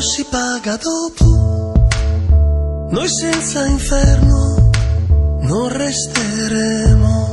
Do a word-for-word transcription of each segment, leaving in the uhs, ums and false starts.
si paga dopo, noi senza inferno non resteremo.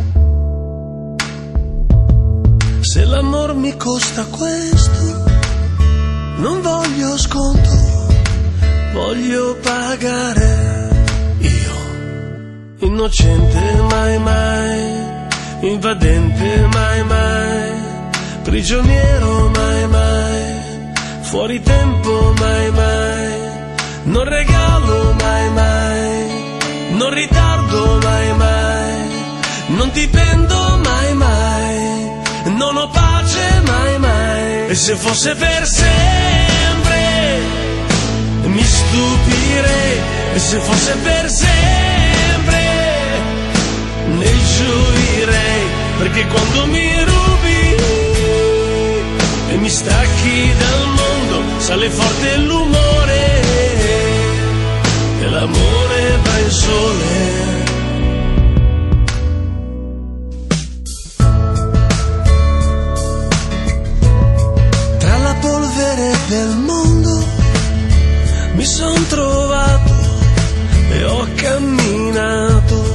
Se l'amor mi costa questo, non voglio sconto, voglio pagare. Io, innocente mai mai, invadente mai mai, prigioniero mai mai, fuori tempo mai mai, non regalo mai mai, non ritardo mai mai, non dipendo mai mai, non ho pace mai mai. E se fosse per sempre mi stupirei, e se fosse per sempre ne gioirei, perché quando mi rubi e mi stacchi dal mondo sale forte l'umore e l'amore va in sole. Del mondo mi son trovato e ho camminato,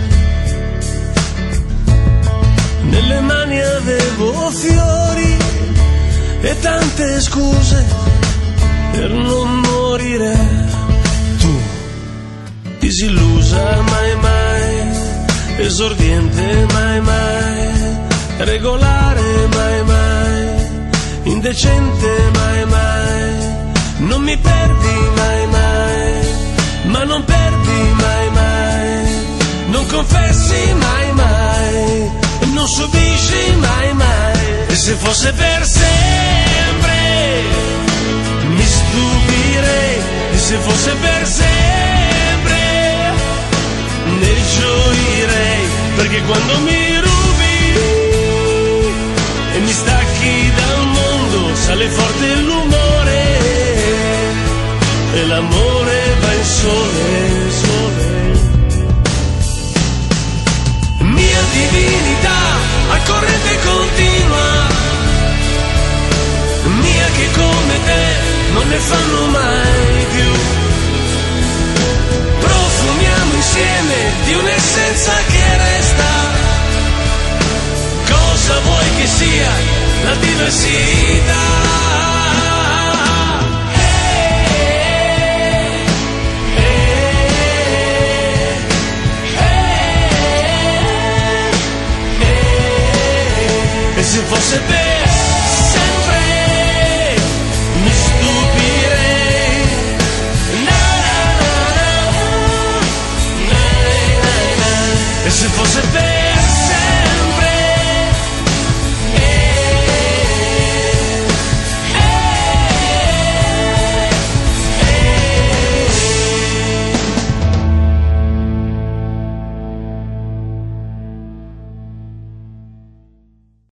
nelle mani avevo fiori e tante scuse per non morire. Tu, disillusa mai mai, esordiente mai mai, regolare mai mai, indecente mai mai, non mi perdi mai mai, ma non perdi mai mai, non confessi mai mai, non subisci mai mai. E se fosse per sempre mi stupirei, e se fosse per sempre ne gioirei, perché quando mi rubi e mi stacchi dal mondo sale forte l'umore e l'amore va in sole, sole. Mia divinità a corrente continua, mia che come te non ne fanno mai più. Profumiamo insieme di un'essenza che resta. Cosa vuoi che sia la diversità? E se fosse per sempre mi stupirei. Na, na, na, na, na, na, na. E se fosse per